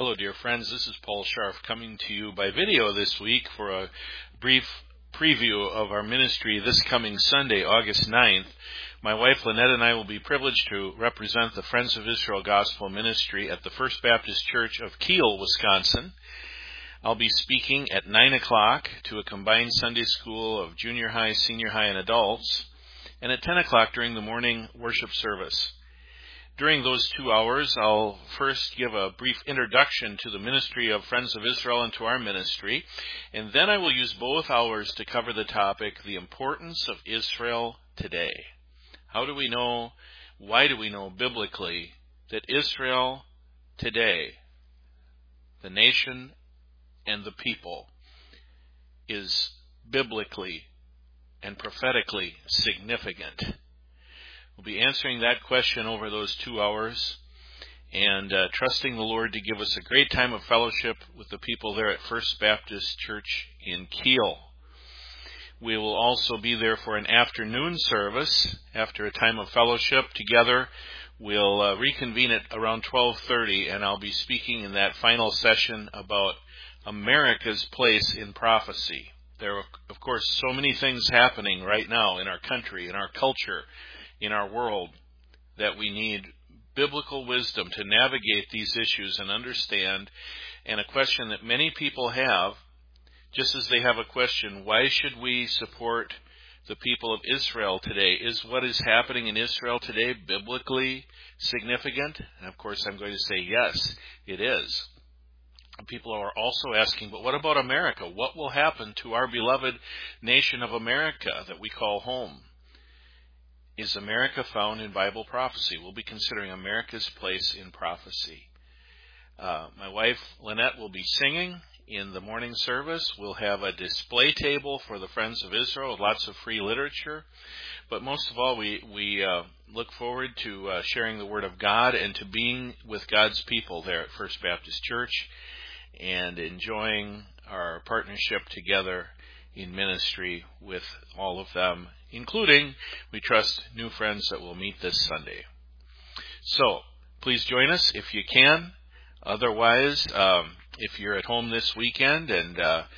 Hello, dear friends. This is Paul Scharf coming to you by video this week for a brief preview of our ministry this coming Sunday, August 9th. My wife Lynette and I will be privileged to represent the Friends of Israel Gospel Ministry at the First Baptist Church of Kiel, Wisconsin. I'll be speaking at 9 o'clock to a combined Sunday school of junior high, senior high, and adults, and at 10 o'clock during the morning worship service. During those 2 hours, I'll first give a brief introduction to the ministry of Friends of Israel and to our ministry, and then I will use both hours to cover the topic, the importance of Israel today. How do we know, why do we know biblically that Israel today, the nation and the people, is biblically and prophetically significant? We'll be answering that question over those 2 hours and trusting the Lord to give us a great time of fellowship with the people there at First Baptist Church in Kiel. We will also be there for an afternoon service after a time of fellowship together. We'll reconvene at around 12:30, and I'll be speaking in that final session about America's place in prophecy. There are, of course, so many things happening right now in our country, in our culture, in our world, that we need biblical wisdom to navigate these issues and understand. And a question that many people have, just as they have a question, why should we support the people of Israel today? Is what is happening in Israel today biblically significant? And of course I'm going to say yes, it is. People are also asking, but what about America? What will happen to our beloved nation of America that we call home? Is America found in Bible prophecy? We'll be considering America's place in prophecy. My wife Lynette will be singing in the morning service. We'll have a display table for the Friends of Israel with lots of free literature. But most of all, we look forward to sharing the Word of God and to being with God's people there at First Baptist Church and enjoying our partnership together in ministry with all of them, including, we trust, new friends that we'll meet this Sunday. So, please join us if you can. Otherwise, if you're at home this weekend and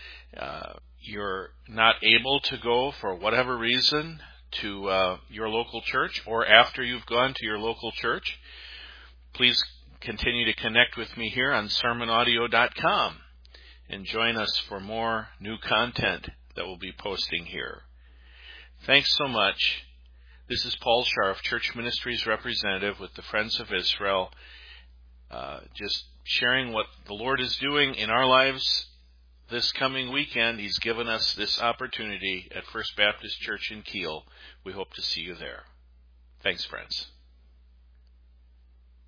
you're not able to go for whatever reason to your local church, or after you've gone to your local church, please continue to connect with me here on sermonaudio.com and join us for more new content that we'll be posting here. Thanks so much. This is Paul Scharf, Church Ministries representative with the Friends of Israel, just sharing what the Lord is doing in our lives this coming weekend. He's given us this opportunity at First Baptist Church in Kiel. We hope to see you there. Thanks, friends.